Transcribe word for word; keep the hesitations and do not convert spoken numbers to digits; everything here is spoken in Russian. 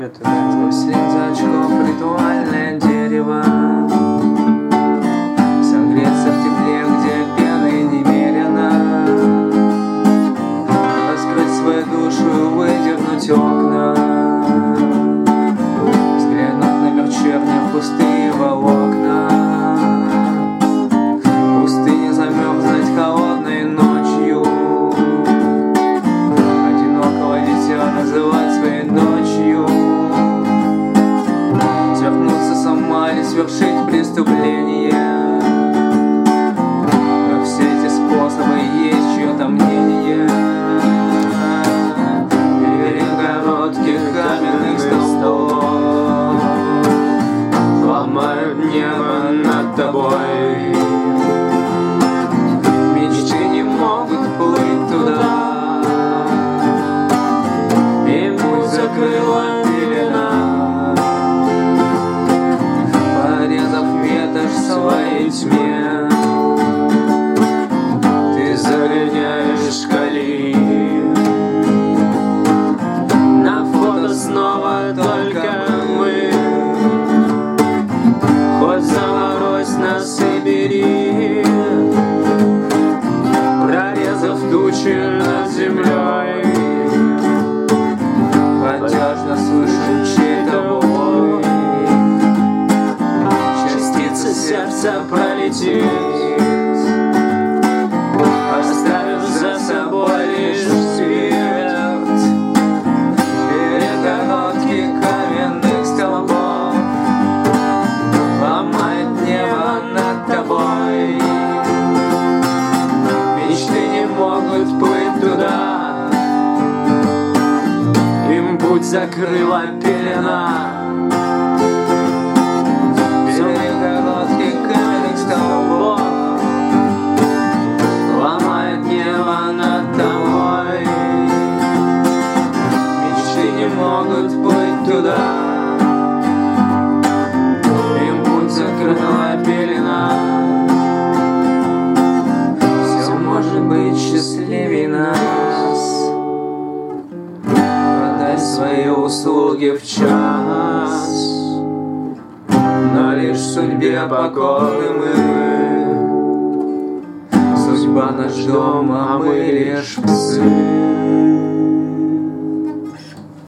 Сквозь линзы очков ритуальное дерево, согреться в тепле, где пены немерено, раскрыть свою душу, выдернуть окна, взглянуть на вечерние пустые волокна, в пустыне замерзнуть холодной ночью, одинокого дитя называть своей дочью, свергнуться сама или свершить преступление. Но все эти способы есть чье-то мнение. Или коротких каменных столбов ломают небо над тобой. Мечты не могут плыть туда, и путь закрыла пелена, порезав ветошь в своей тьме. Ты загоняешь колеи. На фото снова только мы, хоть заморозь нас и бери, прорезав тучи над землей. Протяжно слышим чей-то вой, частица сердца пролетит, оставив за собой лишь свет. Или коротких каменных столбов ломает небо над тобой. Мечты не могут плыть туда, им путь закрыла пелена. Или коротких каменных столбов ломает небо над тобой. Мечты не могут плыть туда, им путь закрыла пелена. Все может быть счастливее нас, продай свои услуги в час, но лишь судьбе покорны мы. Судьба наш дом, а мы лишь псы.